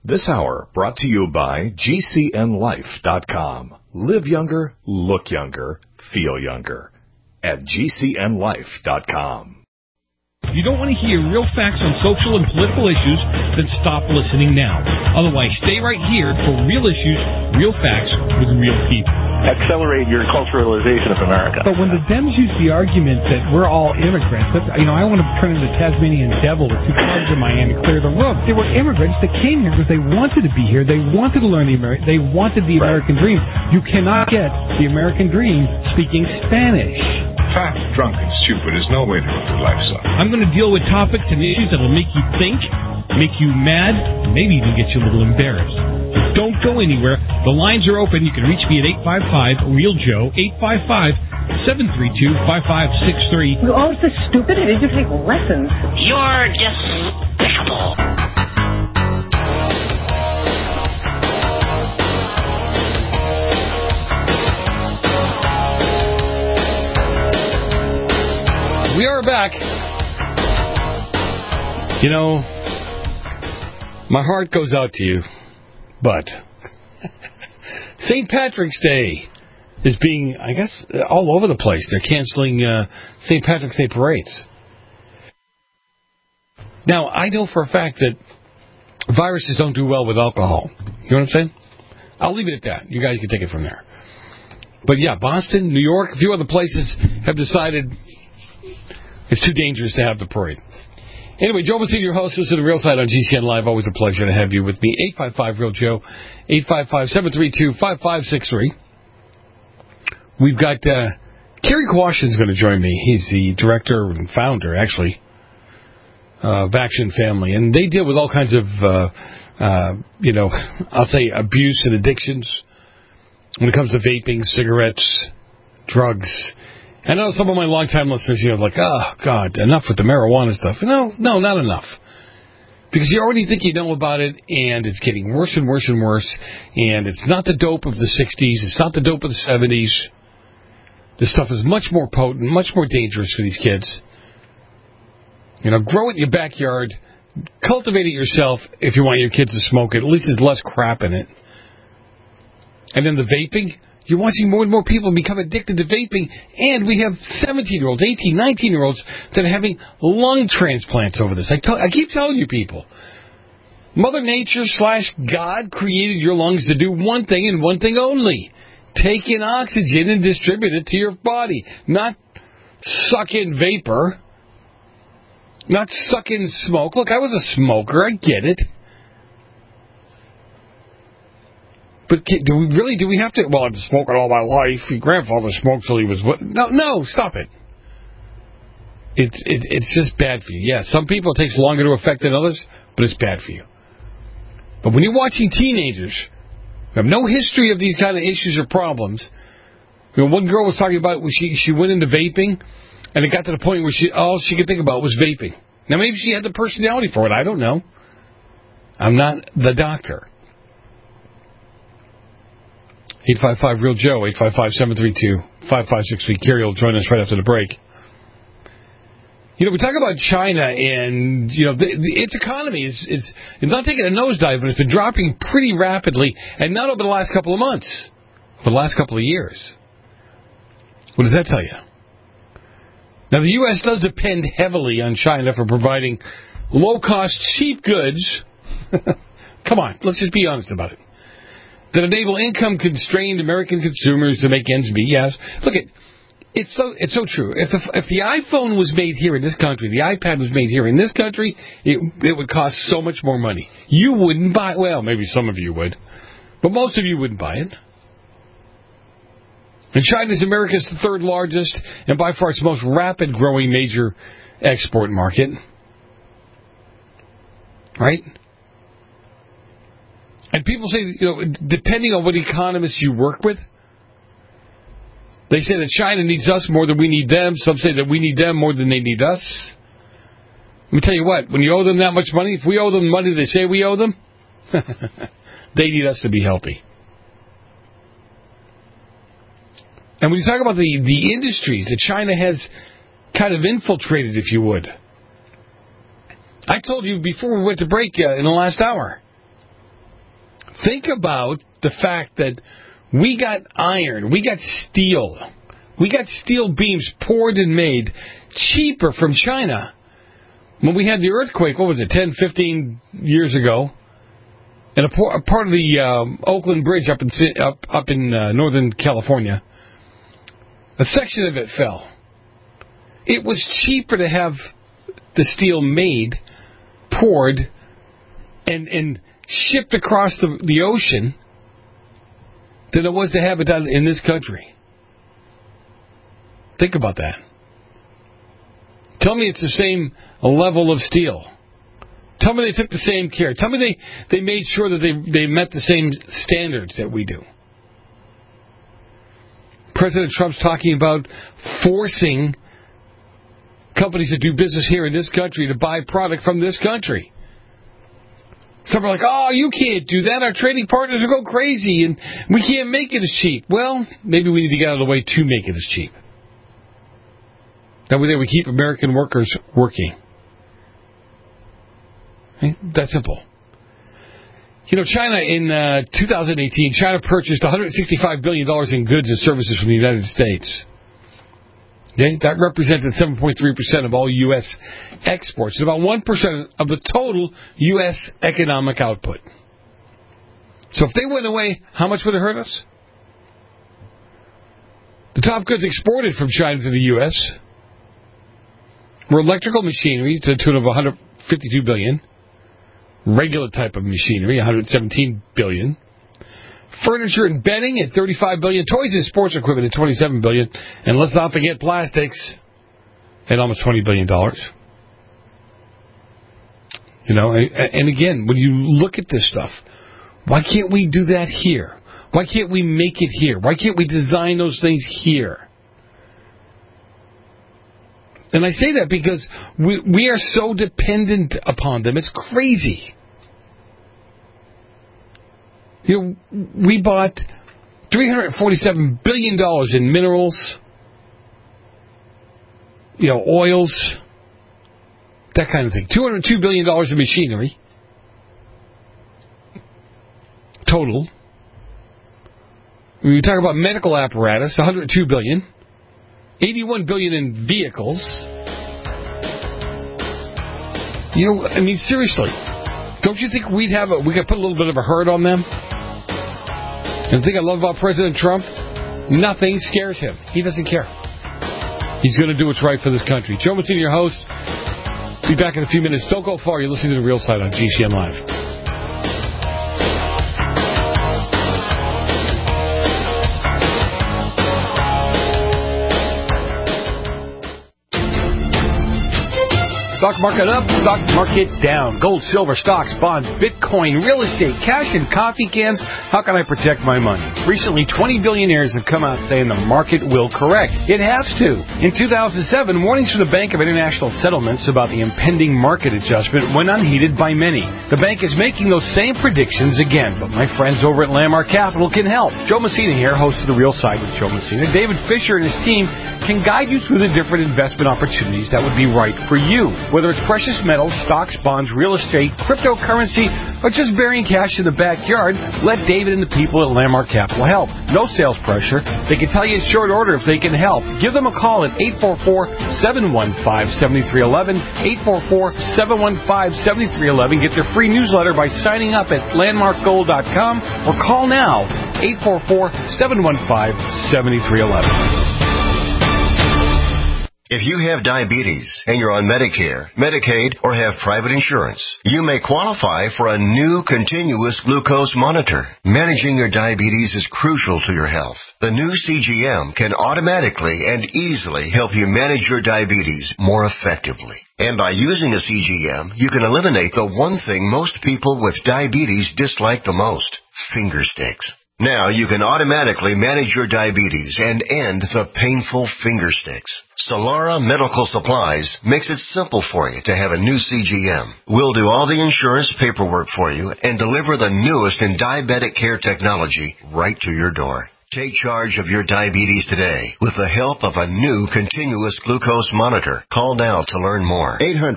This hour brought to you by GCNLife.com. Live younger, look younger, feel younger. At GCNLife.com. If you don't want to hear real facts on social and political issues, then stop listening now. Otherwise, stay right here for real issues, real facts with real people. Accelerate your culturalization of America. But when the Dems use the argument that we're all immigrants, I want to turn into the Tasmanian devil with two clubs in my hand and clear the room. They were immigrants that came here because they wanted to be here. They wanted to learn they wanted the American dream. You cannot get the American dream speaking Spanish. Fat, drunk, and stupid is no way to live your life, son. I'm going to deal with topics and issues that will make you think, make you mad, and maybe even get you a little embarrassed. But don't go anywhere. The lines are open. You can reach me at 855-REAL-JOE, 855-732-5563. You're all so stupid. I need to take lessons. You're despicable. We are back. You know, my heart goes out to you, but St. Patrick's Day is being, I guess, all over the place. They're canceling St. Patrick's Day parades. Now, I know for a fact that viruses don't do well with alcohol. You know what I'm saying? I'll leave it at that. You guys can take it from there. But yeah, Boston, New York, a few other places have decided it's too dangerous to have the parade. Anyway, Joe Messina, your host, is at the Real Side on GCN Live. Always a pleasure to have you with me. 855-REAL-JOE, 855-732-5563. We've got Kerry Quashian's going to join me. He's the director and founder, actually, of Action Family. And they deal with all kinds of, I'll say abuse and addictions when it comes to vaping, cigarettes, drugs. I know some of my longtime listeners, like, oh, God, enough with the marijuana stuff. No, not enough. Because you already think you know about it, and it's getting worse and worse and worse, and it's not the dope of the 60s, it's not the dope of the 70s. This stuff is much more potent, much more dangerous for these kids. Grow it in your backyard, cultivate it yourself if you want your kids to smoke it. At least there's less crap in it. And then the vaping. You're watching more and more people become addicted to vaping, and we have 17-year-olds, 18, 19-year-olds that are having lung transplants over this. I keep telling you people, Mother Nature / God created your lungs to do one thing and one thing only. Take in oxygen and distribute it to your body, not suck in vapor, not suck in smoke. Look, I was a smoker. I get it. But do we have to? Well, I've been smoking all my life. Your grandfather smoked till he was... No, stop it. It's just bad for you. Yeah, some people it takes longer to affect than others, but it's bad for you. But when you're watching teenagers who have no history of these kind of issues or problems... one girl was talking about when she went into vaping, and it got to the point where all she could think about was vaping. Now, maybe she had the personality for it. I don't know. I'm not the doctor. 855-REAL-JOE, 855-732-5563. Kerry will join us right after the break. We talk about China and, its economy is not taking a nosedive, but it's been dropping pretty rapidly, and not over the last couple of months, for the last couple of years. What does that tell you? Now, the U.S. does depend heavily on China for providing low-cost, cheap goods. Come on, let's just be honest about it. That enable income-constrained American consumers to make ends meet. Yes, look, it's so true. If the iPhone was made here in this country, the iPad was made here in this country, it would cost so much more money. You wouldn't buy. Well, maybe some of you would, but most of you wouldn't buy it. And China is America's third largest and by far its most rapid growing major export market. Right? And people say, depending on what economists you work with, they say that China needs us more than we need them. Some say that we need them more than they need us. Let me tell you what, when you owe them that much money, if we owe them money they say we owe them, they need us to be healthy. And when you talk about the industries that China has kind of infiltrated, if you would, I told you before we went to break in the last hour, Think about the fact that we got iron, we got steel beams poured and made cheaper from China. When we had the earthquake, what was it, 10, 15 years ago, and a part of the Oakland Bridge up in Northern California, a section of it fell. It was cheaper to have the steel made, poured, and shipped across the ocean than it was to have it done in this country. Think about that. Tell me it's the same level of steel. Tell me they took the same care. Tell me they made sure that they met the same standards that we do. President Trump's talking about forcing companies that do business here in this country to buy product from this country. Some are like, oh, you can't do that. Our trading partners will go crazy, and we can't make it as cheap. Well, maybe we need to get out of the way to make it as cheap. That way we keep American workers working. Okay? That's simple. You know, China in 2018, China purchased $165 billion in goods and services from the United States. Okay? That represented 7.3% of all U.S. exports. It's about 1% of the total U.S. economic output. So if they went away, how much would it hurt us? The top goods exported from China to the U.S. were electrical machinery to the tune of $152 billion. Regular type of machinery, $117 billion. Furniture and bedding at $35 billion. Toys and sports equipment at $27 billion. And let's not forget plastics at almost $20 billion. You know, and again, when you look at this stuff, why can't we do that here? Why can't we make it here? Why can't we design those things here? And I say that because we are so dependent upon them. It's crazy. You know, we bought $347 billion in minerals, you know, oils, that kind of thing. $202 billion in machinery. Total. When we talk about medical apparatus, $102 billion. $81 billion in vehicles. You know, I mean, seriously, don't you think we could put a little bit of a hurt on them? And the thing I love about President Trump, nothing scares him. He doesn't care. He's going to do what's right for this country. Joe Messina, your host. Be back in a few minutes. Don't go far. You're listening to The Real Side on GCN Live. Stock market up, stock market down. Gold, silver, stocks, bonds, Bitcoin, real estate, cash, and coffee cans. How can I protect my money? Recently, 20 billionaires have come out saying the market will correct. It has to. In 2007, warnings from the Bank of International Settlements about the impending market adjustment went unheeded by many. The bank is making those same predictions again, but my friends over at Landmark Capital can help. Joe Messina here, host of The Real Side with Joe Messina. David Fisher and his team can guide you through the different investment opportunities that would be right for you. Whether it's precious metals, stocks, bonds, real estate, cryptocurrency, or just burying cash in the backyard, let David and the people at Landmark Capital help. No sales pressure. They can tell you in short order if they can help. Give them a call at 844-715-7311, 844-715-7311. Get their free newsletter by signing up at landmarkgold.com or call now, 844-715-7311. If you have diabetes and you're on Medicare, Medicaid, or have private insurance, you may qualify for a new continuous glucose monitor. Managing your diabetes is crucial to your health. The new CGM can automatically and easily help you manage your diabetes more effectively. And by using a CGM, you can eliminate the one thing most people with diabetes dislike the most: finger sticks. Now you can automatically manage your diabetes and end the painful finger sticks. Solara Medical Supplies makes it simple for you to have a new CGM. We'll do all the insurance paperwork for you and deliver the newest in diabetic care technology right to your door. Take charge of your diabetes today with the help of a new continuous glucose monitor. Call now to learn more.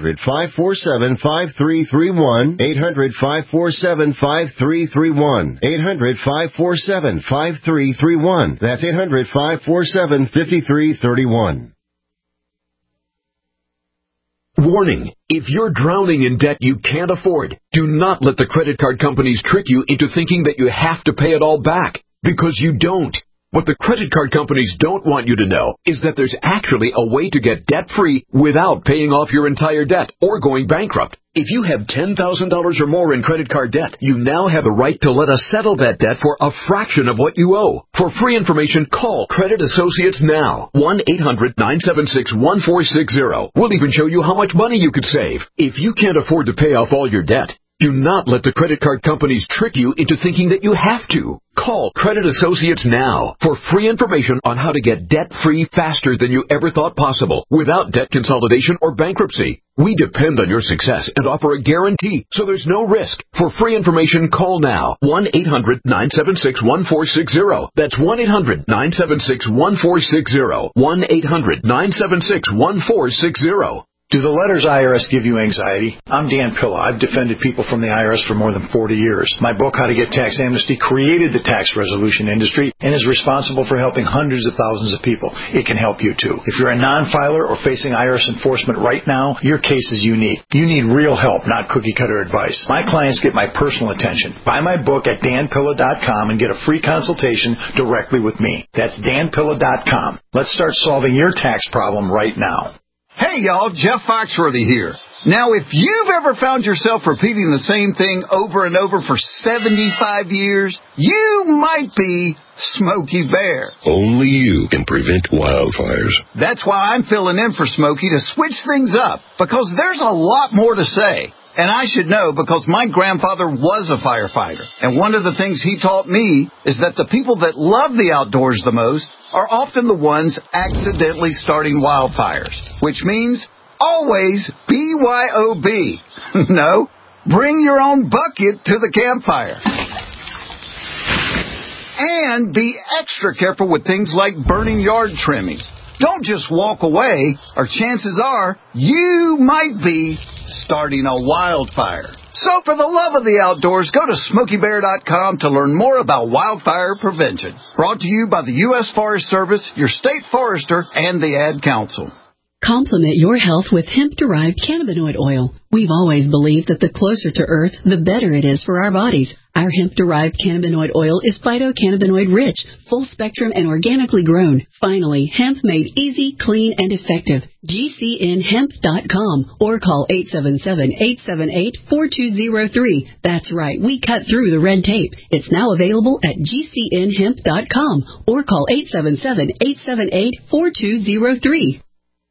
800-547-5331. 800-547-5331. 800-547-5331. That's 800-547-5331. Warning, if you're drowning in debt you can't afford, do not let the credit card companies trick you into thinking that you have to pay it all back, because you don't. What the credit card companies don't want you to know is that there's actually a way to get debt-free without paying off your entire debt or going bankrupt. If you have $10,000 or more in credit card debt, you now have a right to let us settle that debt for a fraction of what you owe. For free information, call Credit Associates now. 1-800-976-1460. We'll even show you how much money you could save. If you can't afford to pay off all your debt, do not let the credit card companies trick you into thinking that you have to. Call Credit Associates now for free information on how to get debt-free faster than you ever thought possible without debt consolidation or bankruptcy. We depend on your success and offer a guarantee, so there's no risk. For free information, call now. 1-800-976-1460. That's 1-800-976-1460. 1-800-976-1460. Do the letters IRS give you anxiety? I'm Dan Pilla. I've defended people from the IRS for more than 40 years. My book, How to Get Tax Amnesty, created the tax resolution industry and is responsible for helping hundreds of thousands of people. It can help you, too. If you're a non-filer or facing IRS enforcement right now, your case is unique. You need real help, not cookie-cutter advice. My clients get my personal attention. Buy my book at danpilla.com and get a free consultation directly with me. That's danpilla.com. Let's start solving your tax problem right now. Hey, y'all, Jeff Foxworthy here. Now, if you've ever found yourself repeating the same thing over and over for 75 years, you might be Smokey Bear. Only you can prevent wildfires. That's why I'm filling in for Smokey to switch things up, because there's a lot more to say. And I should know because my grandfather was a firefighter. And one of the things he taught me is that the people that love the outdoors the most are often the ones accidentally starting wildfires. Which means always BYOB. No, bring your own bucket to the campfire. And be extra careful with things like burning yard trimmings. Don't just walk away, or chances are you might be starting a wildfire. So for the love of the outdoors, go to SmokeyBear.com to learn more about wildfire prevention. Brought to you by the U.S. Forest Service, your state forester, and the Ad Council. Complement your health with hemp-derived cannabinoid oil. We've always believed that the closer to Earth, the better it is for our bodies. Our hemp-derived cannabinoid oil is phytocannabinoid-rich, full-spectrum, and organically grown. Finally, hemp made easy, clean, and effective. GCNhemp.com or call 877-878-4203. That's right, we cut through the red tape. It's now available at GCNhemp.com or call 877-878-4203.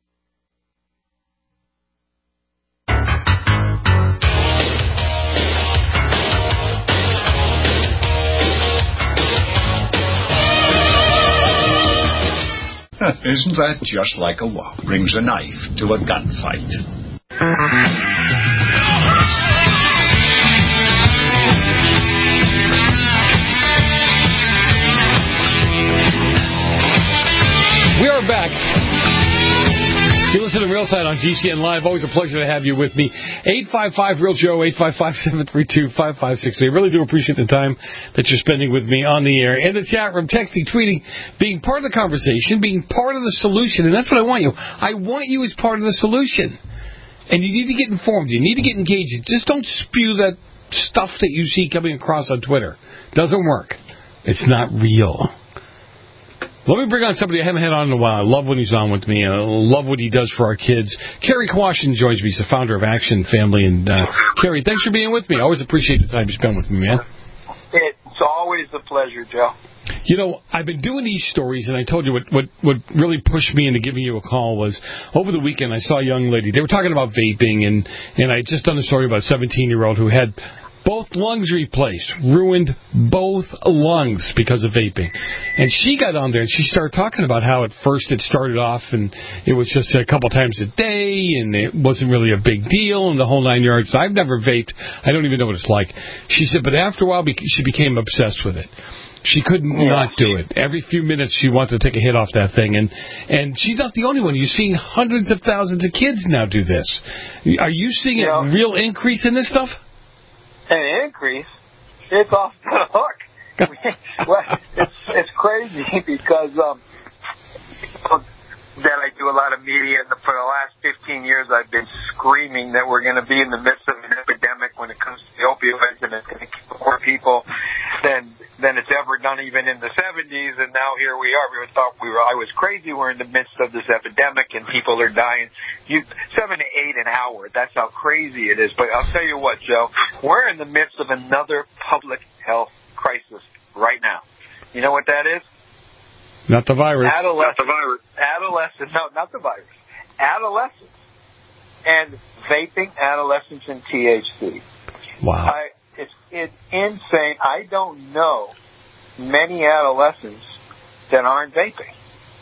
Isn't that just like a wop brings a knife to a gunfight? We are back. You listen to Real Side on GCN Live. Always a pleasure to have you with me. 855-REAL-JOE, 855-732-5563. I really do appreciate the time that you're spending with me on the air. In the chat room, texting, tweeting, being part of the conversation, being part of the solution. And that's what I want you. I want you as part of the solution. And you need to get informed. You need to get engaged. Just don't spew that stuff that you see coming across on Twitter. Doesn't work. It's not real. Let me bring on somebody I haven't had on in a while. I love when he's on with me, and I love what he does for our kids. Kerry Quashin joins me. He's the founder of Action Family. And, Kerry, thanks for being with me. I always appreciate the time you spend with me, man. It's always a pleasure, Joe. You know, I've been doing these stories, and I told you what really pushed me into giving you a call was over the weekend I saw a young lady. They were talking about vaping, and I had just done a story about a 17-year-old who had both lungs replaced, ruined both lungs because of vaping. And she got on there and she started talking about how at first it started off and it was just a couple times a day and it wasn't really a big deal and the whole 9 yards. I've never vaped. I don't even know what it's like. She said, but after a while she became obsessed with it. She couldn't not do it. Every few minutes she wanted to take a hit off that thing. And she's not the only one. You're seeing hundreds of thousands of kids now do this. Are you seeing a real increase in this stuff? An increase? It's off the hook. Well, it's crazy because that I do a lot of media, and for the last 15 years I've been screaming that we're going to be in the midst of an epidemic when it comes to the opioids, and it's going to kill more people than it's ever done even in the 70s, and now here we are. We thought I was crazy. We're in the midst of this epidemic, and people are dying. 7 to 8 an hour. That's how crazy it is. But I'll tell you what, Joe, we're in the midst of another public health crisis right now. You know what that is? Not the virus. Adolescents. No, not the virus. Adolescents. And vaping, adolescents, and THC. Wow. It's insane. I don't know many adolescents that aren't vaping.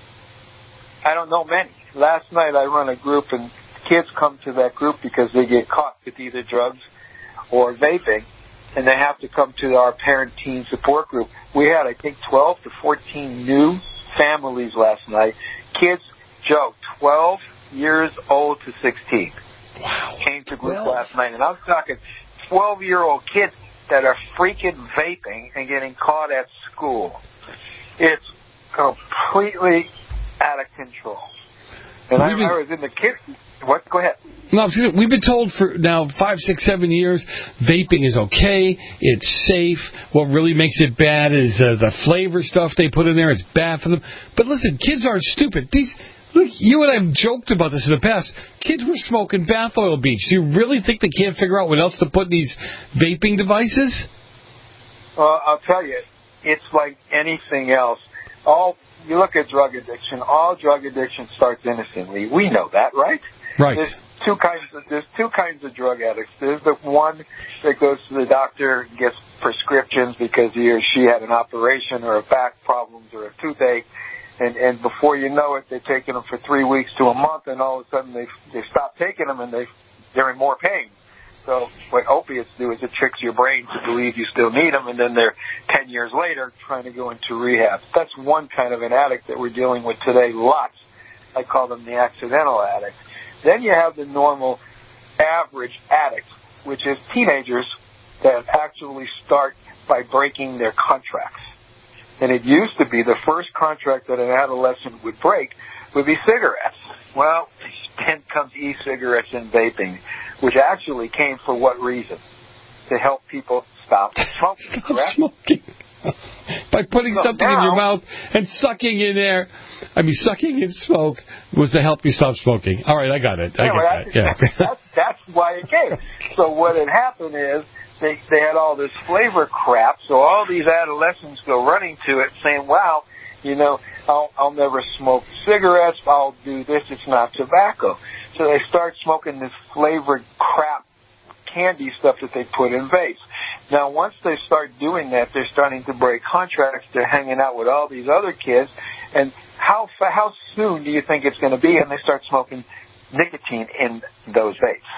I don't know many. Last night I run a group, and kids come to that group because they get caught with either drugs or vaping, and they have to come to our parent teen support group. We had, I think, 12 to 14 new families last night. Kids, Joe, 12 years old to 16. Wow. Came to group last night. And I'm talking 12-year-old kids that are freaking vaping and getting caught at school. It's completely out of control. And I was in the kids. What? Go ahead. No, we've been told for now 5, 6, 7 years vaping is okay, it's safe. What really makes it bad is the flavor stuff they put in there. It's bad for them. But listen, kids aren't stupid. Look, you and I have joked about this in the past. Kids were smoking bath oil beach. Do you really think they can't figure out what else to put in these vaping devices? Well, I'll tell you, it's like anything else. You look at drug addiction. All drug addiction starts innocently. We know that, right? Right. There's two kinds of drug addicts. There's the one that goes to the doctor, gets prescriptions because he or she had an operation or a back problems or a toothache, and before you know it, they've taken them for 3 weeks to a month, and all of a sudden they stop taking them and they're in more pain. So what opiates do is it tricks your brain to believe you still need them, and then they're 10 years later trying to go into rehab. That's one kind of an addict that we're dealing with today. Lots. I call them the accidental addicts. Then you have the normal average addict, which is teenagers that actually start by breaking their contracts. And it used to be the first contract that an adolescent would break would be cigarettes. Well, then comes e-cigarettes and vaping, which actually came for what reason? To help people stop smoking. Stop smoking. By putting something in your mouth and sucking in there. I mean, sucking in smoke was to help you stop smoking. All right, I got it. That's why it came. So what had happened is they had all this flavor crap, so all these adolescents go running to it saying, wow, I'll never smoke cigarettes, I'll do this, it's not tobacco. So they start smoking this flavored crap candy stuff that they put in vapes. Now, once they start doing that, they're starting to break contracts. They're hanging out with all these other kids. And how soon do you think it's going to be? And they start smoking nicotine in those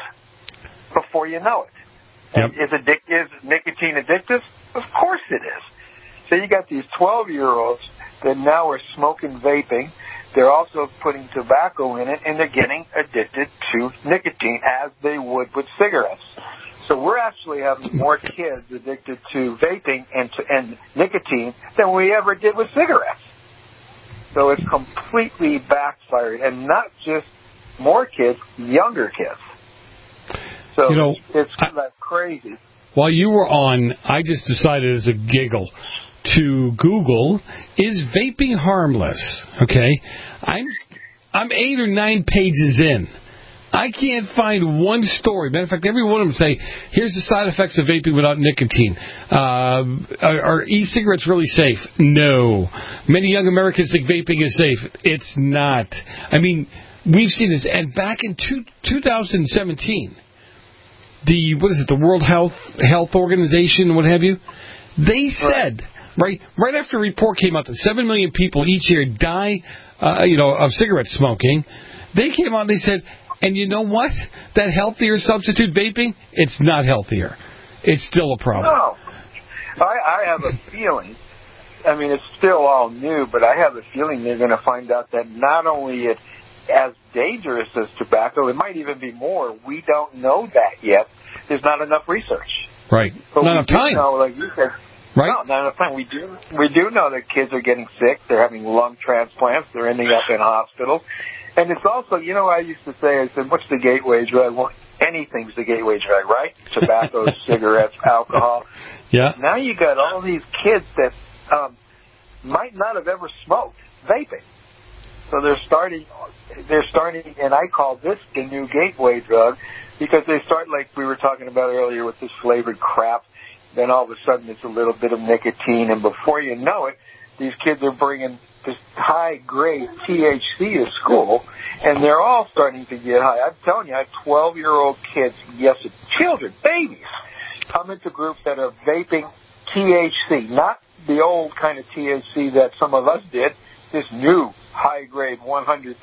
vapes before you know it. Yep. Is nicotine addictive? Of course it is. So you got these 12-year-olds that now are smoking vaping. They're also putting tobacco in it, and they're getting addicted to nicotine as they would with cigarettes. So we're actually having more kids addicted to vaping and nicotine than we ever did with cigarettes. So it's completely backfired, and not just more kids, younger kids. So it's like crazy. While you were on, I just decided as a giggle to Google, is vaping harmless? Okay, I'm 8 or 9 pages in. I can't find one story. Matter of fact, every one of them say, here's the side effects of vaping without nicotine. Are e-cigarettes really safe? No. Many young Americans think vaping is safe. It's not. I mean, we've seen this. And back in 2017, the World Health Organization, what have you, they said right after a report came out that 7 million people each year die, of cigarette smoking. They came out and they said, and you know what? That healthier substitute vaping, it's not healthier. It's still a problem. No, I have a feeling. I mean, it's still all new, but I have a feeling they're going to find out that not only it's as dangerous as tobacco, it might even be more. We don't know that yet. There's not enough research. Right. But not enough time. Know, like you said, right. No, not enough time. We do know that kids are getting sick. They're having lung transplants. They're ending up in hospital. And it's also, I used to say, I said, what's the gateway drug? Well, anything's the gateway drug, right? Tobacco, cigarettes, alcohol. Yeah. Now you got all these kids that might not have ever smoked vaping. So they're starting, and I call this the new gateway drug because they start like we were talking about earlier with this flavored crap. Then all of a sudden it's a little bit of nicotine, and before you know it, these kids are bringing this high-grade THC to school, and they're all starting to get high. I'm telling you, I have 12-year-old kids, yes, children, babies, come into groups that are vaping THC, not the old kind of THC that some of us did, this new high-grade 100%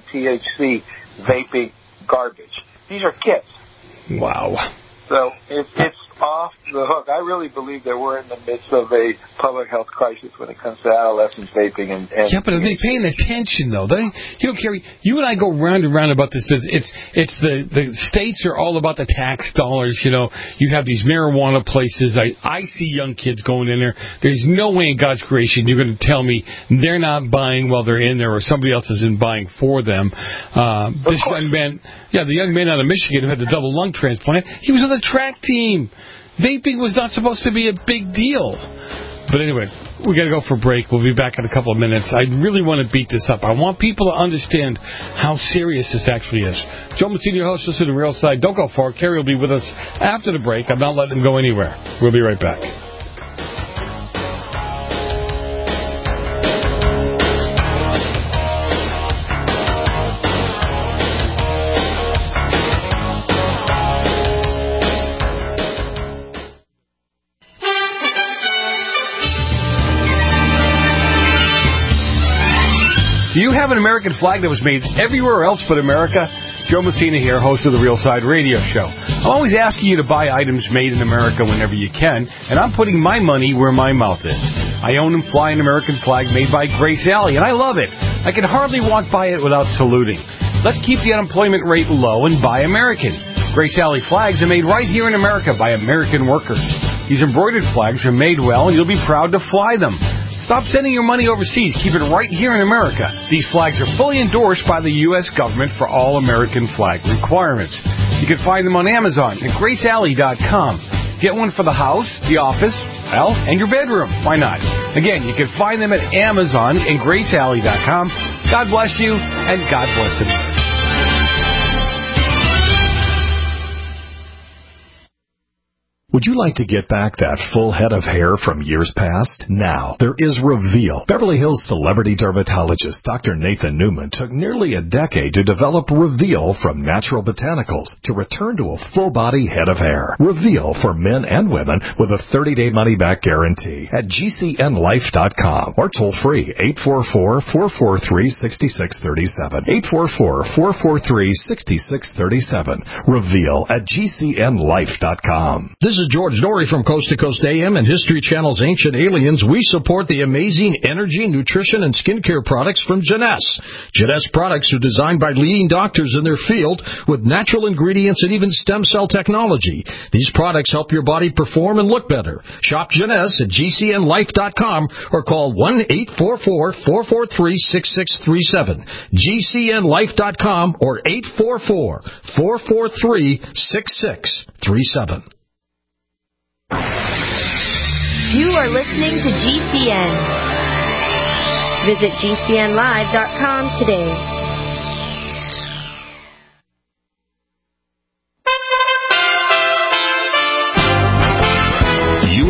THC vaping garbage. These are kids. Wow. So it's off the hook. I really believe that we're in the midst of a public health crisis when it comes to adolescents vaping and yeah, but are they paying attention though? Kerry, you and I go round and round about this. It's the states are all about the tax dollars. You have these marijuana places. I see young kids going in there. There's no way in God's creation you're going to tell me they're not buying while they're in there or somebody else isn't buying for them. This young man, the young man out of Michigan who had the double lung transplant, he was on the track team. Vaping was not supposed to be a big deal. But anyway, we got to go for a break. We'll be back in a couple of minutes. I really want to beat this up. I want people to understand how serious this actually is. Joe Massino, your host, listen to Real Side. Don't go far. Kerry will be with us after the break. I'm not letting him go anywhere. We'll be right back. Do you have an American flag that was made everywhere else but America? Joe Messina here, host of the Real Side Radio Show. I'm always asking you to buy items made in America whenever you can, and I'm putting my money where my mouth is. I own and fly an American flag made by Grace Alley, and I love it. I can hardly walk by it without saluting. Let's keep the unemployment rate low and buy American. Grace Alley flags are made right here in America by American workers. These embroidered flags are made well, and you'll be proud to fly them. Stop sending your money overseas. Keep it right here in America. These flags are fully endorsed by the U.S. government for all American flag requirements. You can find them on Amazon at GraceAlley.com. Get one for the house, the office, and your bedroom. Why not? Again, you can find them at Amazon and GraceAlley.com. God bless you, and God bless America. Would you like to get back that full head of hair from years past? Now, there is Reveal. Beverly Hills celebrity dermatologist Dr. Nathan Newman took nearly a decade to develop Reveal from natural botanicals to return to a full-body head of hair. Reveal for men and women with a 30-day money-back guarantee at GCNlife.com or toll-free 844-443-6637. 844-443-6637. Reveal at GCNlife.com. This is George Norrie from Coast to Coast AM and History Channel's Ancient Aliens. We support the amazing energy, nutrition, and skincare products from Jeunesse. Jeunesse products are designed by leading doctors in their field with natural ingredients and even stem cell technology. These products help your body perform and look better. Shop Jeunesse at GCNlife.com or call 1-844-443-6637. GCNlife.com or 844-443-6637. You are listening to GCN. Visit GCNlive.com today.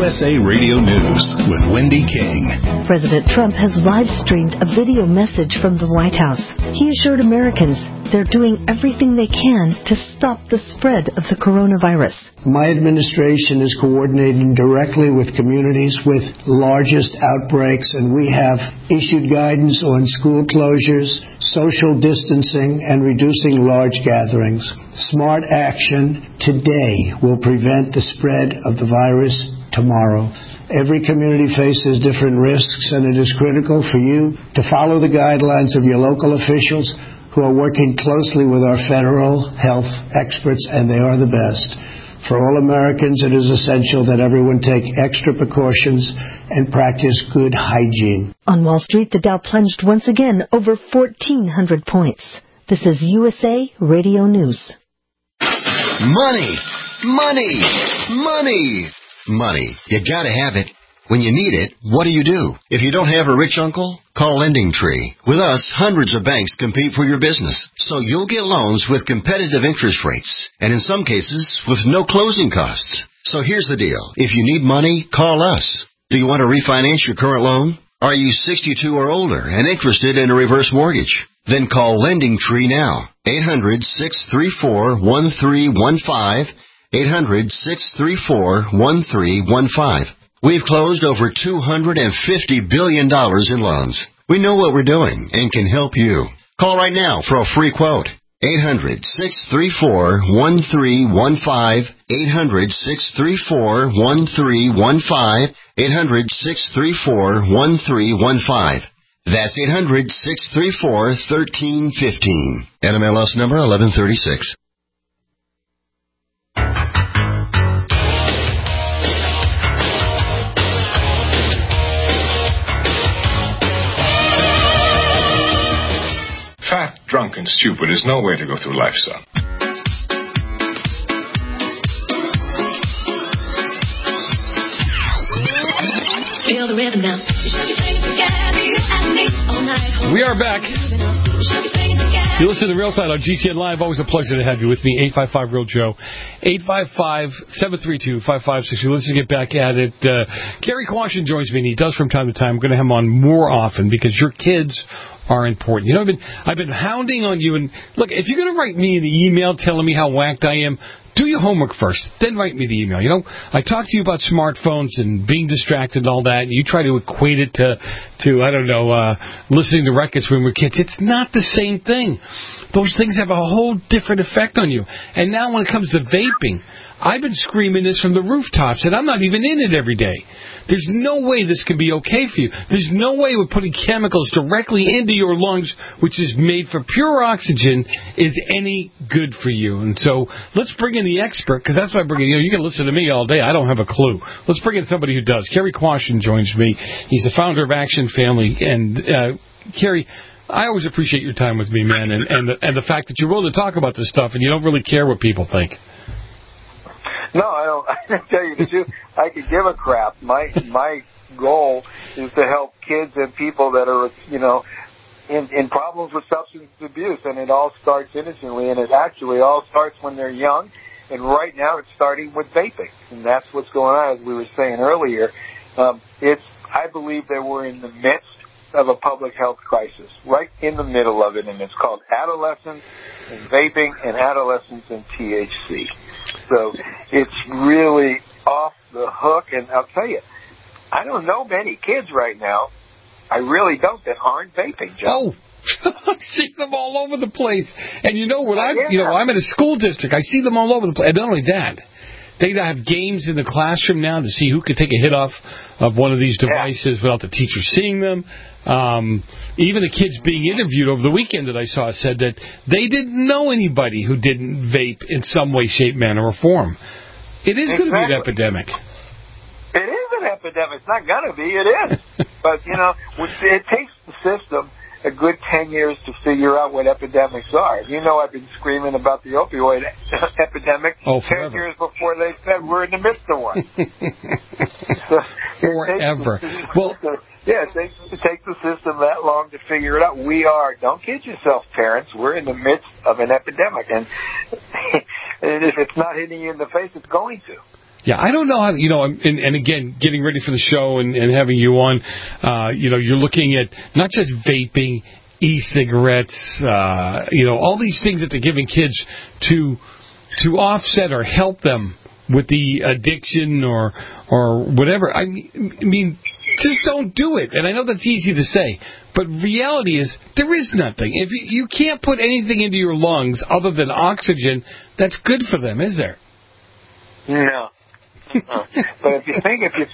USA Radio News with Wendy King. President Trump has live-streamed a video message from the White House. He assured Americans they're doing everything they can to stop the spread of the coronavirus. My administration is coordinating directly with communities with largest outbreaks, and we have issued guidance on school closures, social distancing, and reducing large gatherings. Smart action today will prevent the spread of the virus tomorrow. Every community faces different risks, and it is critical for you to follow the guidelines of your local officials who are working closely with our federal health experts, and they are the best. For all Americans, it is essential that everyone take extra precautions and practice good hygiene. On Wall Street, the Dow plunged once again over 1,400 points. This is USA Radio News. Money! Money! Money! Money. You gotta have it. When you need it, what do? If you don't have a rich uncle, call LendingTree. With us, hundreds of banks compete for your business, so you'll get loans with competitive interest rates, and in some cases, with no closing costs. So here's the deal. If you need money, call us. Do you want to refinance your current loan? Are you 62 or older and interested in a reverse mortgage? Then call LendingTree now. 800-634-1315. 800-634-1315. We've closed over $250 billion in loans. We know what we're doing and can help you. Call right now for a free quote. 800-634-1315. 800-634-1315. 800-634-1315. That's 800-634-1315. NMLS number 1136. Fat, drunk, and stupid is no way to go through life, son. Feel the rhythm now. We are back. You listen to The Real Side on GCN Live. Always a pleasure to have you with me. 855-REAL-JOE. 855-732-5560. Let's just get back at it. Gary Quashen joins me, and he does from time to time. I'm going to have him on more often because your kids are important. You know, I've been hounding on you. And look, if you're going to write me an email telling me how whacked I am, do your homework first, then write me the email. You know, I talk to you about smartphones and being distracted and all that, and you try to equate it to I don't know, listening to records when we're kids. It's not the same thing. Those things have a whole different effect on you. And now when it comes to vaping, I've been screaming this from the rooftops, and I'm not even in it every day. There's no way this can be okay for you. There's no way we're putting chemicals directly into your lungs, which is made for pure oxygen, is any good for you. And so let's bring in the expert, because that's why I bring in, you can listen to me all day. I don't have a clue. Let's bring in somebody who does. Kerry Quashen joins me. He's the founder of Action Family. And, Kerry, I always appreciate your time with me, man, and the fact that you're willing to talk about this stuff and you don't really care what people think. No, I don't. I tell you the truth. I could give a crap. My goal is to help kids and people that are, in problems with substance abuse, and it all starts innocently, and it actually all starts when they're young. And right now, it's starting with vaping, and that's what's going on. As we were saying earlier, I believe that we're in the midst of a public health crisis, right in the middle of it, and it's called adolescence and vaping and adolescence and THC. So it's really off the hook, and I'll tell you, I don't know many kids right now, I really don't, that aren't vaping, Joe. Oh, I see them all over the place. And you know what? I'm in a school district. I see them all over the place. And not only that, they have games in the classroom now to see who could take a hit off of one of these devices without the teacher seeing them. Even the kids being interviewed over the weekend that I saw said that they didn't know anybody who didn't vape in some way, shape, manner, or form. It is going to be an epidemic. It is an epidemic. It's not going to be. It is. But, it takes the system a good 10 years to figure out what epidemics are. I've been screaming about the opioid epidemic 10 years before they said we're in the midst of one. Forever. It takes the system that long to figure it out. Don't kid yourself, parents, we're in the midst of an epidemic. And if it's not hitting you in the face, it's going to. Yeah, I don't know how, and again, getting ready for the show and having you on, you're looking at not just vaping, e-cigarettes, all these things that they're giving kids to offset or help them with the addiction or whatever. I mean, just don't do it. And I know that's easy to say, but reality is there is nothing. If you can't put anything into your lungs other than oxygen, that's good for them, is there? No. But if you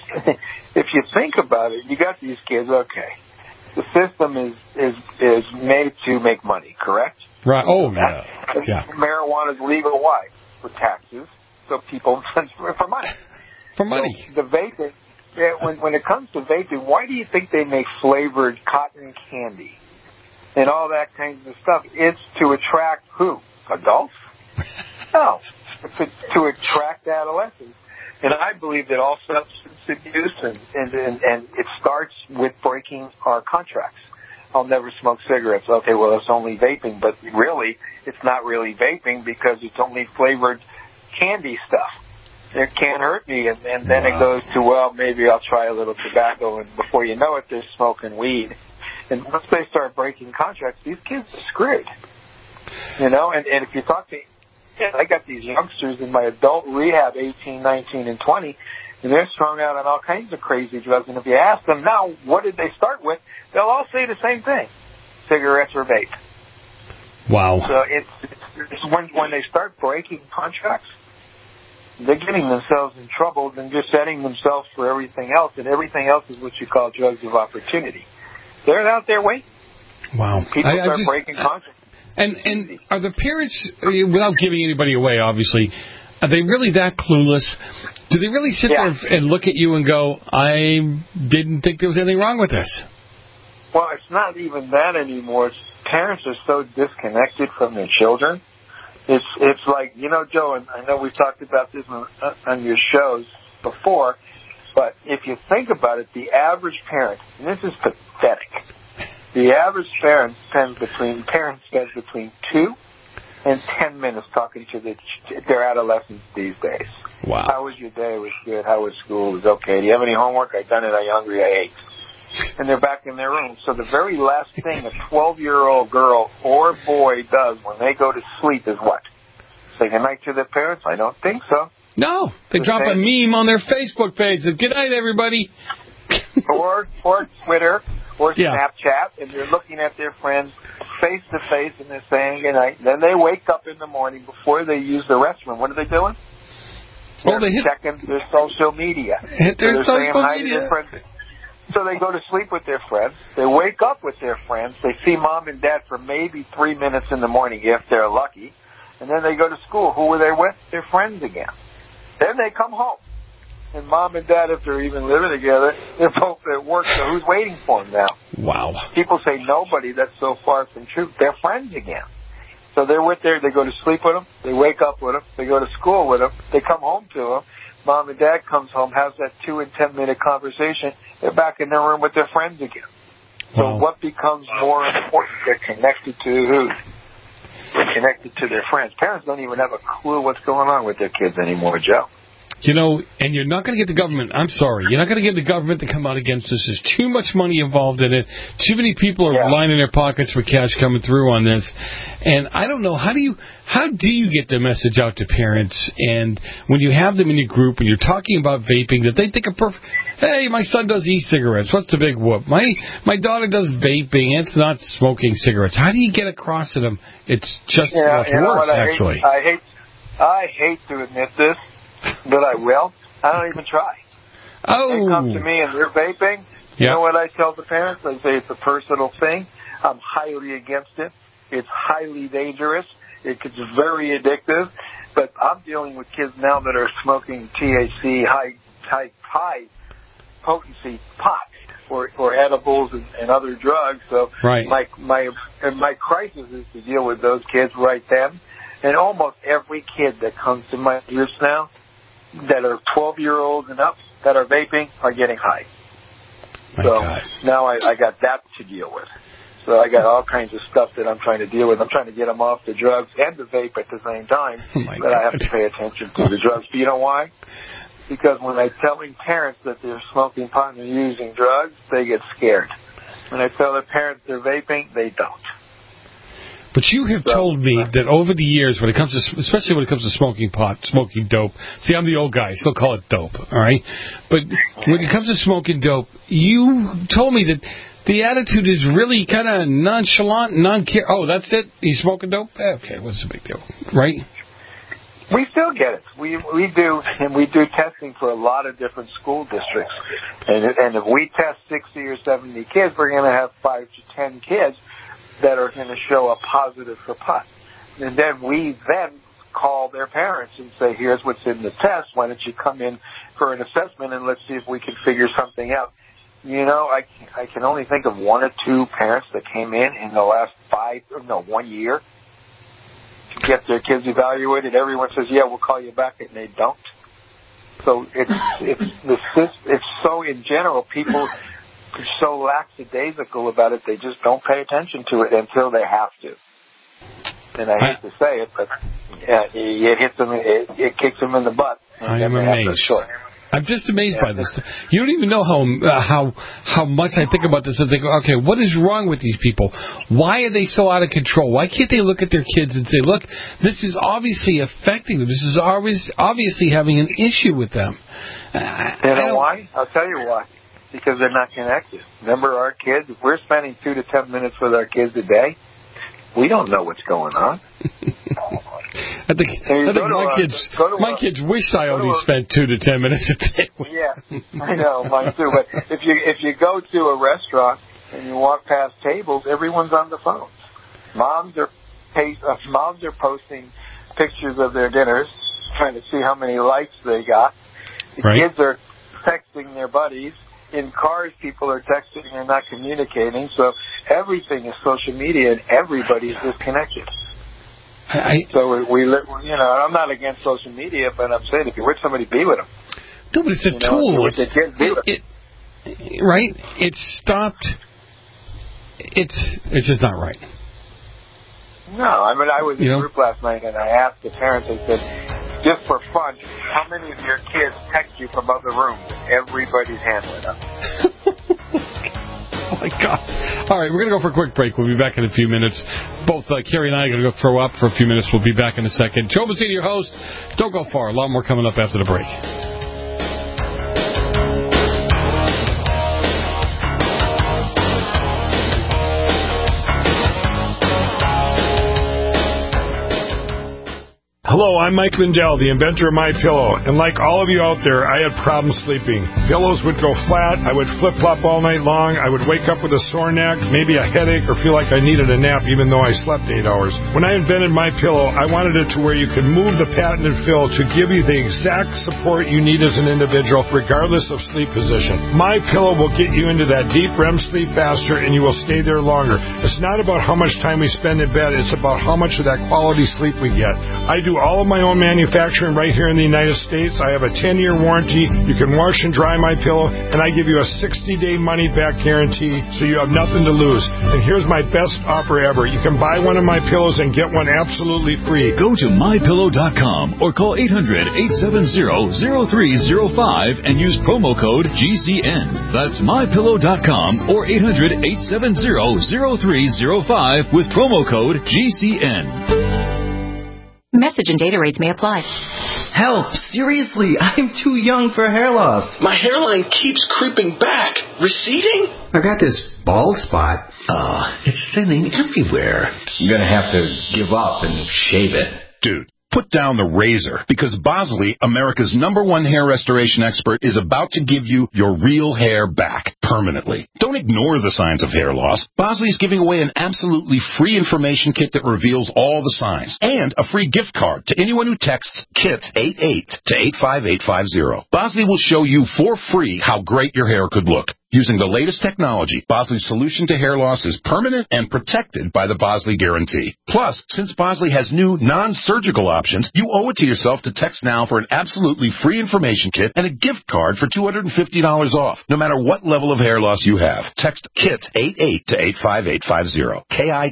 think about it, you got these kids. Okay, the system is made to make money, correct? Right. Oh yeah. Marijuana is legal. Why? For taxes. So people for money. For money. So the vaping. When it comes to vaping, why do you think they make flavored cotton candy and all that kinds of stuff? It's to attract who? Adults? No. It's to attract adolescents. And I believe that all substance abuse and it starts with breaking our contracts. I'll never smoke cigarettes. Okay, well, it's only vaping, but really, it's not really vaping because it's only flavored candy stuff. It can't hurt me, and then it goes to, well, maybe I'll try a little tobacco, and before you know it, they're smoking weed. And once they start breaking contracts, these kids are screwed. And if you talk to, I got these youngsters in my adult rehab, 18, 19, and 20, and they're strung out on all kinds of crazy drugs, and if you ask them now, what did they start with, they'll all say the same thing, cigarettes or vape. Wow. So it's when they start breaking contracts, they're getting themselves in trouble and just setting themselves for everything else, and everything else is what you call drugs of opportunity. They're out there waiting. Wow. People start breaking contracts. And are the parents, without giving anybody away, obviously, are they really that clueless? Do they really sit there and look at you and go, I didn't think there was anything wrong with this? Well, it's not even that anymore. Parents are so disconnected from their children. It's like, Joe, and I know we've talked about this on your shows before, but if you think about it, the average parent, and this is pathetic, the average parent spends between 2 and 10 minutes talking to their adolescents these days. Wow. How was your day? It was good. How was school? It was okay. Do you have any homework? I done it. Are you hungry? I ate. And they're back in their room. So the very last thing a 12-year-old girl or boy does when they go to sleep is what? Say goodnight to their parents? I don't think so. No. They drop a meme on their Facebook page that, good night, everybody. or Twitter or Snapchat, and they're looking at their friends face to face, and they're saying goodnight. Then they wake up in the morning before they use the restroom. What are they doing? They're checking their social media. Hit their social media. So they go to sleep with their friends. They wake up with their friends. They see mom and dad for maybe 3 minutes in the morning if they're lucky. And then they go to school. Who were they with? Their friends again. Then they come home. And mom and dad, if they're even living together, they're both at work. So who's waiting for them now? Wow. People say nobody. That's so far from truth. They're friends again. So they're they go to sleep with them. They wake up with them. They go to school with them. They come home to them. Mom and dad comes home, has that 2 and 10 minute conversation. They're back in their room with their friends again. So what becomes more important? They're connected to who? They're connected to their friends. Parents don't even have a clue what's going on with their kids anymore, Joe. And you're not going to get the government, I'm sorry, you're not going to get the government to come out against this. There's too much money involved in it. Too many people are lining their pockets for cash coming through on this. And I don't know, how do you get the message out to parents? And when you have them in your group and you're talking about vaping, that they think hey, my son does e-cigarettes. What's the big whoop? My daughter does vaping. It's not smoking cigarettes. How do you get across to them? It's just much worse, actually. I hate to admit this, but I will. I don't even try. Oh. They come to me and they're vaping. You know what I tell the parents? I say it's a personal thing. I'm highly against it. It's highly dangerous. It's very addictive. But I'm dealing with kids now that are smoking THC, high potency pot or edibles and other drugs. So my crisis is to deal with those kids right then. And almost every kid that comes to my groups now that are 12-year-olds and up that are vaping are getting high. Now I got that to deal with. So I got all kinds of stuff that I'm trying to deal with. I'm trying to get them off the drugs and the vape at the same time. But I have to pay attention to the drugs. Do you know why? because when I'm telling parents that they're smoking pot and they're using drugs, they get scared. When I tell their parents they're vaping, they don't. But you have told me that over the years, when it comes to, especially when it comes to smoking pot, smoking dope. See, I'm the old guy. I still call it dope, all right? But when it comes to smoking dope, you told me that the attitude is really kind of nonchalant, non-care. Oh, that's it? He's smoking dope? Okay, what's the big deal, right? We still get it. We do, and we do testing for a lot of different school districts. And if we test 60 or 70 kids, we're going to have 5 to 10 kids that are going to show a positive for pot. And then we call their parents and say, here's what's in the test. Why don't you come in for an assessment and let's see if we can figure something out. You know, I can only think of 1 or 2 parents that came in the last 1 year to get their kids evaluated. Everyone says, yeah, we'll call you back, and they don't. So it's so, in general, people are so lackadaisical about it, they just don't pay attention to it until they have to. And I hate to say it, but it hits them, it kicks them in the butt. I am amazed. I'm just amazed by this. You don't even know how much I think about this and think, okay, what is wrong with these people? Why are they so out of control? Why can't they look at their kids and say, look, this is obviously affecting them. This is obviously having an issue with them. You know why? I'll tell you why. Because they're not connected. Remember our kids? If we're spending 2 to 10 minutes with our kids a day, we don't know what's going on. I think my kids wish I only spent 2 to 10 minutes a day. Yeah, I know, mine too. But if you go to a restaurant and you walk past tables, everyone's on the phone. Moms are posting pictures of their dinners, trying to see how many likes they got. The kids are texting their buddies. In cars, people are texting and not communicating. So everything is social media, and everybody's disconnected. So we live, I'm not against social media, but I'm saying if you're with somebody, be with them. No, but it's a tool. Right? It's stopped. It's just not right. No, I mean, I was in a group last night, and I asked the parents, I said, just for fun, how many of your kids text you from other rooms? Everybody's hand went up. Oh, my God. All right, we're going to go for a quick break. We'll be back in a few minutes. Both Carrie and I are going to go throw up for a few minutes. We'll be back in a second. Joe Mazzini, your host. Don't go far. A lot more coming up after the break. Hello, I'm Mike Lindell, the inventor of MyPillow, and like all of you out there, I had problems sleeping. Pillows would go flat, I would flip-flop all night long, I would wake up with a sore neck, maybe a headache, or feel like I needed a nap even though I slept 8 hours. When I invented MyPillow, I wanted it to where you could move the patented fill to give you the exact support you need as an individual, regardless of sleep position. MyPillow will get you into that deep REM sleep faster, and you will stay there longer. It's not about how much time we spend in bed, it's about how much of that quality sleep we get. I do all of my own manufacturing right here in the United States. I have a 10-year warranty. You can wash and dry MyPillow, and I give you a 60-day money-back guarantee, so you have nothing to lose. And here's my best offer ever. You can buy one of my pillows and get one absolutely free. Go to MyPillow.com or call 800-870-0305 and use promo code GCN. That's MyPillow.com or 800-870-0305 with promo code GCN. Message and data rates may apply. Help! Seriously, I'm too young for hair loss. My hairline keeps creeping back. Receding? I got this bald spot. It's thinning everywhere. I'm gonna have to give up and shave it. Dude, put down the razor, because Bosley, America's #1 hair restoration expert, is about to give you your real hair back permanently. Don't ignore the signs of hair loss. Bosley is giving away an absolutely free information kit that reveals all the signs, and a free gift card to anyone who texts KIT88 to 85850. Bosley will show you for free how great your hair could look. Using the latest technology, Bosley's solution to hair loss is permanent and protected by the Bosley Guarantee. Plus, since Bosley has new non-surgical options, you owe it to yourself to text now for an absolutely free information kit and a gift card for $250 off, no matter what level of hair loss you have. Text KIT88 to 85850.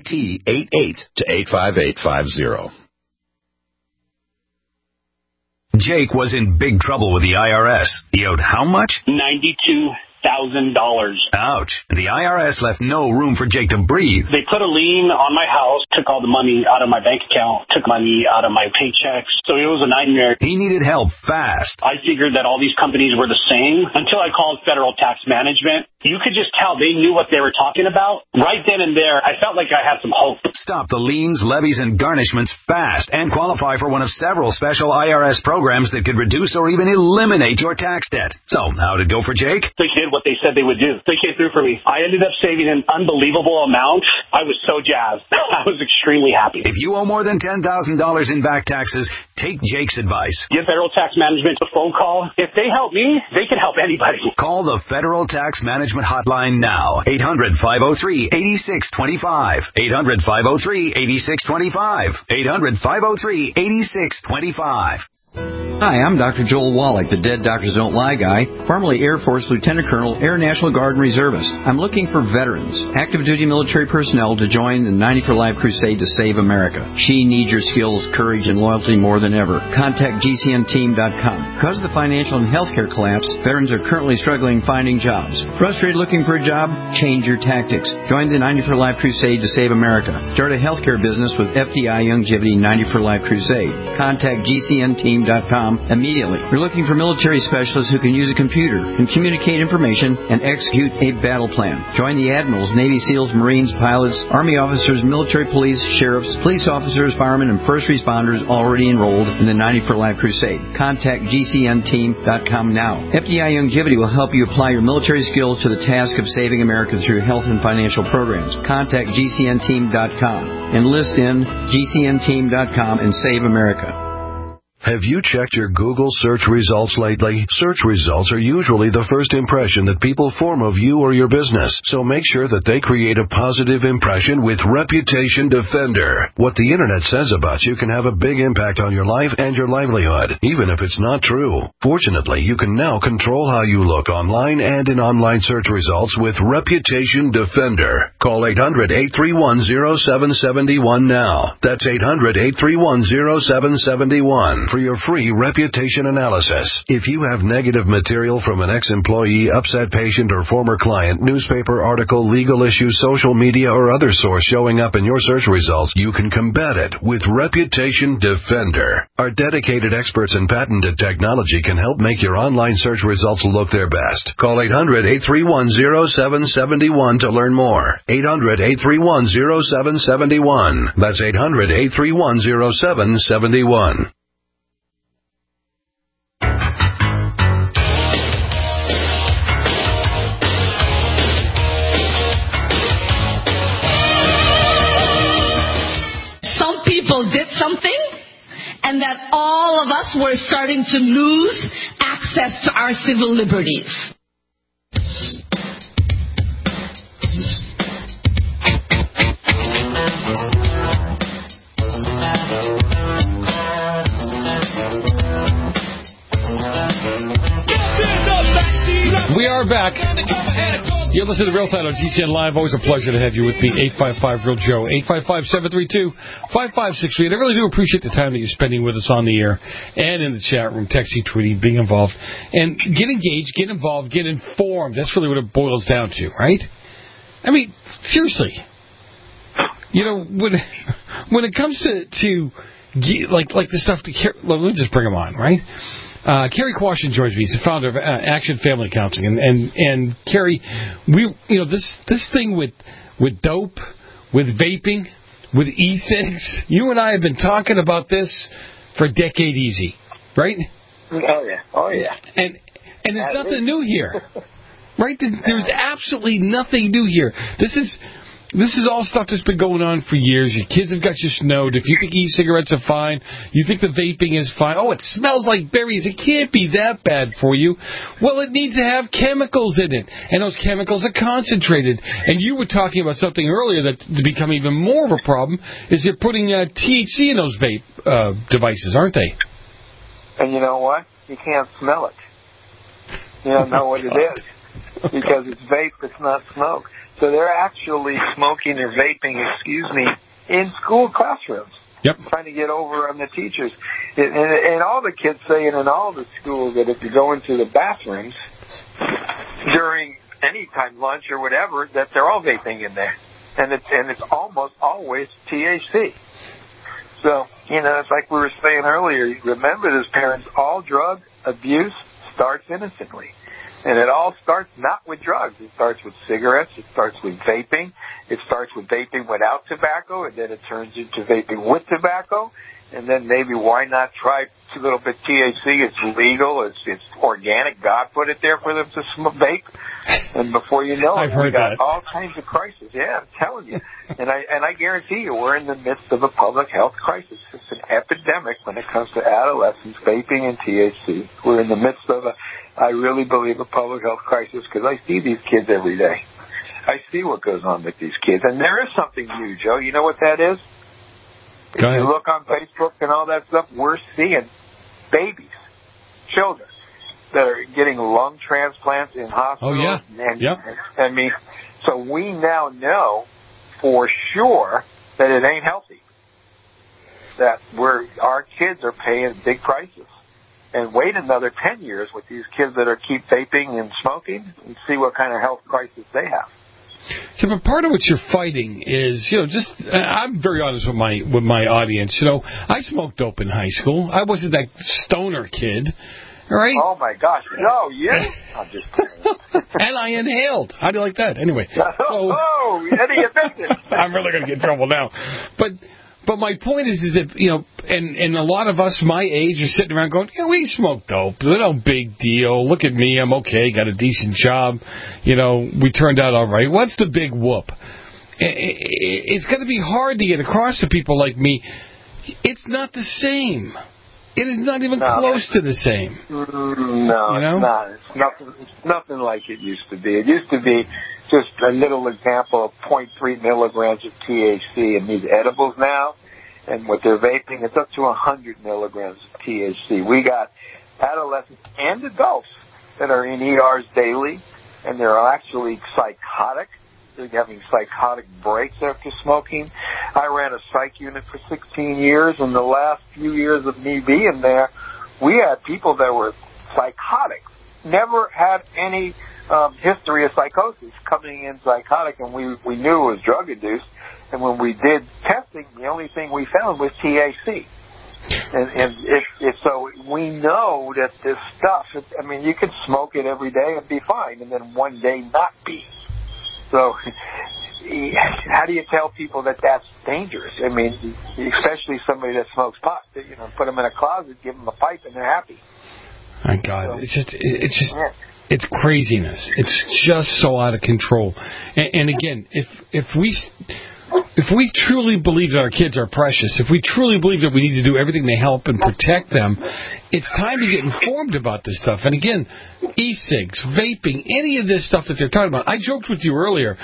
KIT88 to 85850. Jake was in big trouble with the IRS. He owed how much? $92,000. Ouch. The IRS left no room for Jake to breathe. They put a lien on my house, took all the money out of my bank account, took money out of my paychecks. So it was a nightmare. He needed help fast. I figured that all these companies were the same until I called Federal Tax Management. You could just tell they knew what they were talking about. Right then and there, I felt like I had some hope. Stop the liens, levies, and garnishments fast and qualify for one of several special IRS programs that could reduce or even eliminate your tax debt. So, how'd it go for Jake? They did what they said they would do. They came through for me. I ended up saving an unbelievable amount. I was so jazzed. I was extremely happy. If you owe more than $10,000 in back taxes, take Jake's advice. Give Federal Tax Management a phone call. If they help me, they can help anybody. Call the Federal Tax Management hotline now. 800-503-8625. 800-503-8625. 800-503-8625. Hi, I'm Dr. Joel Wallach, the Dead Doctors Don't Lie guy, formerly Air Force Lieutenant Colonel, Air National Guard and Reservist. I'm looking for veterans, active duty military personnel to join the 90 for Life crusade to save America. She needs your skills, courage, and loyalty more than ever. Contact GCNteam.com. Because of the financial and healthcare collapse, veterans are currently struggling finding jobs. Frustrated looking for a job? Change your tactics. Join the 90 for Life crusade to save America. Start a healthcare business with FDI Longevity 90 for Life crusade. Contact GCNteam.com immediately. We're looking for military specialists who can use a computer, can communicate information, and execute a battle plan. Join the admirals, Navy SEALs, Marines, pilots, Army officers, military police, sheriffs, police officers, firemen, and first responders already enrolled in the 90 for Life crusade. Contact GCNteam.com now. FDI Longevity will help you apply your military skills to the task of saving America through health and financial programs. Contact GCNteam.com. Enlist in GCNteam.com and save America. Have you checked your Google search results lately? Search results are usually the first impression that people form of you or your business, so make sure that they create a positive impression with Reputation Defender. What the Internet says about you can have a big impact on your life and your livelihood, even if it's not true. Fortunately, you can now control how you look online and in online search results with Reputation Defender. Call 800-831-0771 now. That's 800-831-0771. For your free reputation analysis. If you have negative material from an ex-employee, upset patient, or former client, newspaper article, legal issue, social media, or other source showing up in your search results, you can combat it with Reputation Defender. Our dedicated experts in patented technology can help make your online search results look their best. Call 800-831-0771 to learn more. 800-831-0771. That's 800-831-0771. People did something, and that all of us were starting to lose access to our civil liberties. We are back. You're listening to Real Side on GCN Live. Always a pleasure to have you with me. 855-REAL-JOE. 855-732-5563. And I really do appreciate the time that you're spending with us on the air and in the chat room, texting, tweeting, being involved. And get engaged, get involved, get informed. That's really what it boils down to, right? I mean, seriously. You know, when it comes to like the stuff, let me just bring them on, right? Kerry Quashin joins me. He's the founder of Action Family Counseling, and Kerry, this thing with dope, with vaping, with e-cigs. You and I have been talking about this for a decade, easy, right? Oh yeah. And there's nothing new here, right? There's absolutely nothing new here. This is all stuff that's been going on for years. Your kids have got you snowed. If you think e-cigarettes are fine, you think the vaping is fine. Oh, it smells like berries. It can't be that bad for you. Well, it needs to have chemicals in it, and those chemicals are concentrated. And you were talking about something earlier that's become even more of a problem, is they're putting THC in those vape devices, aren't they? And you know what? You can't smell it. You don't know what it is because it's vape, it's not smoke. So they're actually smoking or vaping, in school classrooms. Yep. Trying to get over on the teachers. And all the kids saying in all the schools that if you go into the bathrooms during any time lunch or whatever, that they're all vaping in there. And it's almost always THC. So, it's like we were saying earlier, remember as parents, all drug abuse starts innocently. And it all starts not with drugs. It starts with cigarettes. It starts with vaping. It starts with vaping without tobacco, and then it turns into vaping with tobacco. And then maybe why not try a little bit THC? It's legal. It's organic. God put it there for them to vape. And before you know it, we got all kinds of crises. Yeah, I'm telling you. And I guarantee you, we're in the midst of a public health crisis. It's an epidemic when it comes to adolescents, vaping and THC. We're in the midst of I really believe, a public health crisis because I see these kids every day. I see what goes on with these kids. And there is something new, Joe. You know what that is? If you look on Facebook and all that stuff, we're seeing babies, children, that are getting lung transplants in hospitals. Oh, yeah. I mean, so we now know for sure that it ain't healthy, that our kids are paying big prices. And wait another 10 years with these kids that keep vaping and smoking and see what kind of health crisis they have. Yeah, but part of what you're fighting is, I'm very honest with my audience. I smoked dope in high school. I wasn't that stoner kid, right? Oh my gosh, no, yeah. I'm just and I inhaled. How do you like that? Anyway. Eddie offended. I'm really going to get in trouble now. But my point is that, and a lot of us my age are sitting around going, we smoke dope. No big deal. Look at me. I'm okay. Got a decent job. We turned out all right. What's the big whoop? It's going to be hard to get across to people like me. It's not the same. It is not even close to the same. No, it's not. It's nothing like it used to be. It used to be just a little example of 0.3 milligrams of THC in these edibles now. And with their vaping, it's up to 100 milligrams of THC. We got adolescents and adults that are in ERs daily, and they're actually psychotic. They're having psychotic breaks after smoking. I ran a psych unit for 16 years. In the last few years of me being there, we had people that were psychotic, never had any history of psychosis, coming in psychotic, and we knew it was drug-induced. And when we did testing, the only thing we found was THC. And so we know that this stuff, you could smoke it every day and be fine, and then one day not be. So how do you tell people that that's dangerous? Especially somebody that smokes pot, put them in a closet, give them a pipe, and they're happy. My God, it's craziness. It's just so out of control. And again, if we truly believe that our kids are precious, if we truly believe that we need to do everything to help and protect them, it's time to get informed about this stuff. And again, e-cigs, vaping, any of this stuff that they're talking about. I joked with you earlier,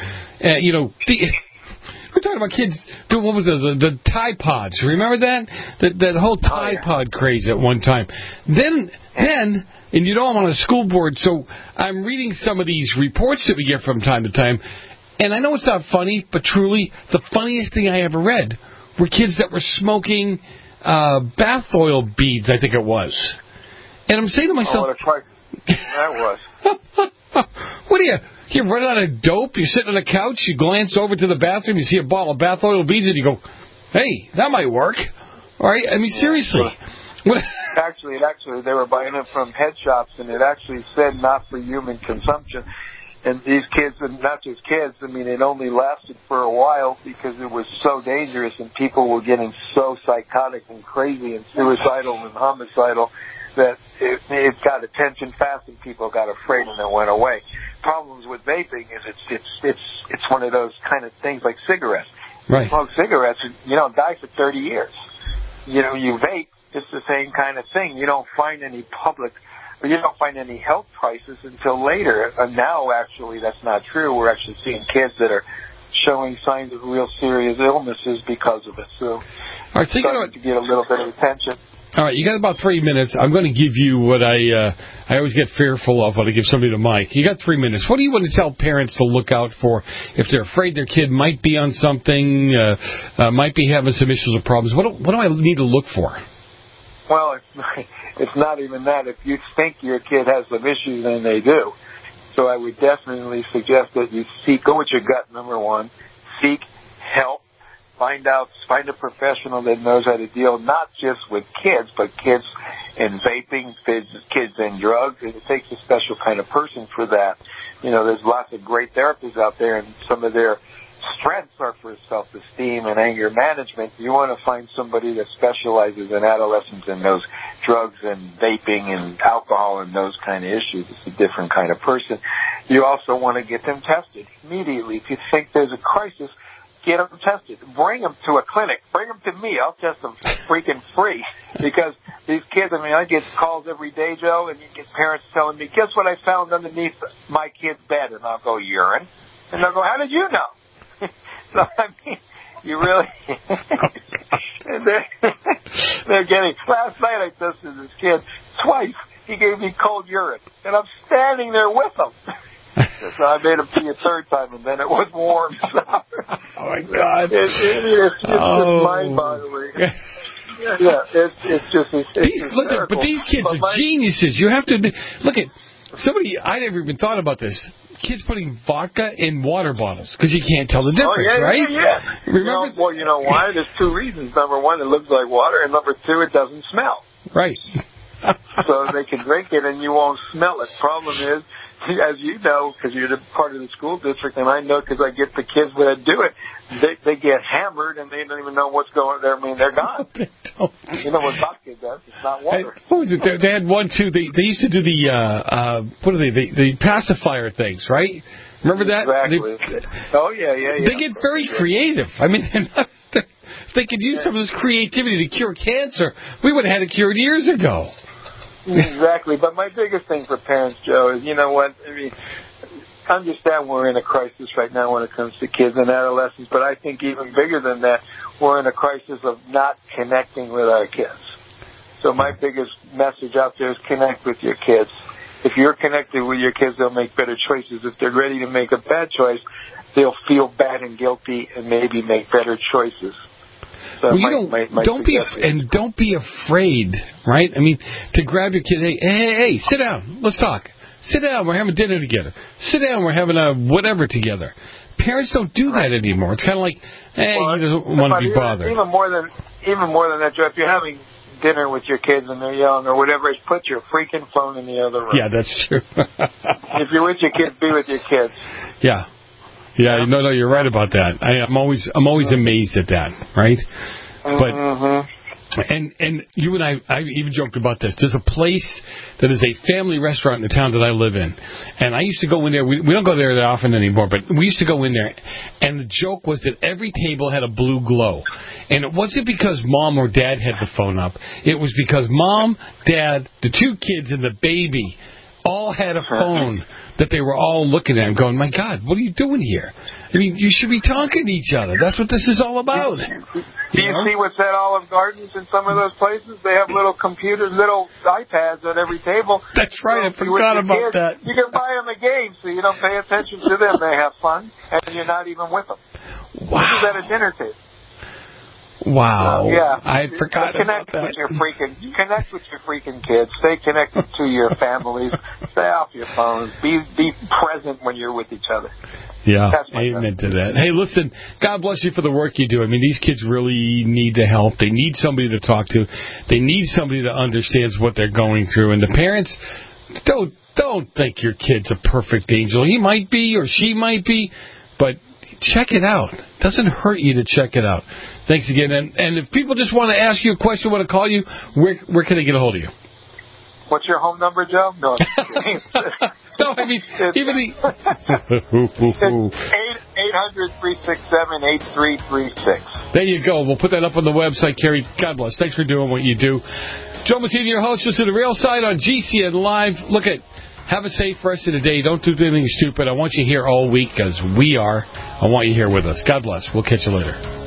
we're talking about kids doing, what was it, the Tide Pods. Remember that whole Tide Pod craze at one time. Then, and I'm on a school board, so I'm reading some of these reports that we get from time to time. And I know it's not funny, but truly, the funniest thing I ever read were kids that were smoking bath oil beads, I think it was. And I'm saying to myself... that was. What are you run out of dope, you're sitting on a couch, you glance over to the bathroom, you see a bottle of bath oil beads, and you go, hey, that might work. All right? Seriously. Actually, they were buying it from head shops, and it actually said not for human consumption. And these kids, and not just kids, it only lasted for a while because it was so dangerous and people were getting so psychotic and crazy and suicidal and homicidal that it got attention fast and people got afraid and it went away. Problems with vaping is it's one of those kind of things like cigarettes. Right. You smoke cigarettes, you don't die for 30 years. You vape, it's the same kind of thing. You don't find any health crisis until later. And now, actually, that's not true. We're actually seeing kids that are showing signs of real serious illnesses because of it. So, all right, starting to get a little bit of attention. All right, you got about 3 minutes. I'm going to give you what I always get fearful of when I give somebody the mic. You got 3 minutes. What do you want to tell parents to look out for if they're afraid their kid might be on something, might be having some issues or problems? What do I need to look for? Well, it's not even that. If you think your kid has some issues, then they do. So I would definitely suggest that you go with your gut, number one. Seek help. Find a professional that knows how to deal not just with kids, but kids in vaping, kids in drugs. It takes a special kind of person for that. There's lots of great therapists out there, and some of their strengths are for self-esteem and anger management. You want to find somebody that specializes in adolescents and knows drugs and vaping and alcohol and those kind of issues. It's a different kind of person. You also want to get them tested immediately. If you think there's a crisis, get them tested. Bring them to a clinic. Bring them to me. I'll test them freaking free. Because these kids, I get calls every day, Joe, and you get parents telling me, guess what I found underneath my kid's bed? And I'll go, urine. And they'll go, how did you know? So, you really... they're getting... Last night I tested this kid twice. He gave me cold urine. And I'm standing there with him. So I made him pee a third time, and then it was warm. So. Oh, my God. It's just mind-boggling. But these kids are geniuses. You have to look at somebody. I never even thought about this. Kids putting vodka in water bottles because you can't tell the difference, right? Yeah. Remember? You know why? There's two reasons. Number one, it looks like water, and number two, it doesn't smell. Right. So they can drink it, and you won't smell it. Problem is, as you know, because you're part of the school district, and I know because I get the kids that do it, they get hammered and they don't even know what's going there. They're gone. You know what vodka does? It's not water. What was it? They had one too. They used to do the pacifier things, right? Remember that? Exactly. Yeah. They get very creative. If they could use some of this creativity to cure cancer, we would have had it cured years ago. Exactly, but my biggest thing for parents, Joe, is understand we're in a crisis right now when it comes to kids and adolescents, but I think even bigger than that, we're in a crisis of not connecting with our kids. So my biggest message out there is connect with your kids. If you're connected with your kids, they'll make better choices. If they're ready to make a bad choice, they'll feel bad and guilty and maybe make better choices. So don't be afraid, right? To grab your kid. Hey, sit down. Let's talk. Sit down. We're having dinner together. Sit down. We're having a whatever together. Parents don't do that anymore. It's kind of like, he doesn't want to be bothered. Even more than that, Joe. If you're having dinner with your kids and they're young or whatever, put your freaking phone in the other room. Yeah, that's true. If you're with your kids, be with your kids. Yeah. Yeah, no, you're right about that. I'm always amazed at that, right? But and you and I even joked about this. There's a place that is a family restaurant in the town that I live in, and I used to go in there. We don't go there that often anymore, but we used to go in there, and the joke was that every table had a blue glow, and it wasn't because mom or dad had the phone up. It was because mom, dad, the two kids, and the baby all had a phone that they were all looking at and going, my God, what are you doing here? You should be talking to each other. That's what this is all about. Do you see what's at Olive Gardens in some of those places? They have little computers, little iPads at every table. That's right. I forgot about that. You can buy them a game so you don't pay attention to them. They have fun, and you're not even with them. Wow. This is at a dinner table. Wow. Yeah. I forgot about that. Connect with your freaking kids. Stay connected to your families. Stay off your phones. Be present when you're with each other. Yeah, amen to that. Hey, listen, God bless you for the work you do. These kids really need the help. They need somebody to talk to. They need somebody that understands what they're going through. And the parents, don't think your kid's a perfect angel. He might be or she might be, but check it out. It doesn't hurt you to check it out. Thanks again. And if people just want to ask you a question, want to call you, where can they get a hold of you? What's your home number, Joe? No, no, even the... 800-367-8336. There you go. We'll put that up on the website, Kerry. God bless. Thanks for doing what you do. Joe Massini, your host, just to the real side on GCN Live. Have a safe rest of the day. Don't do anything stupid. I want you here all week, as we are. I want you here with us. God bless. We'll catch you later.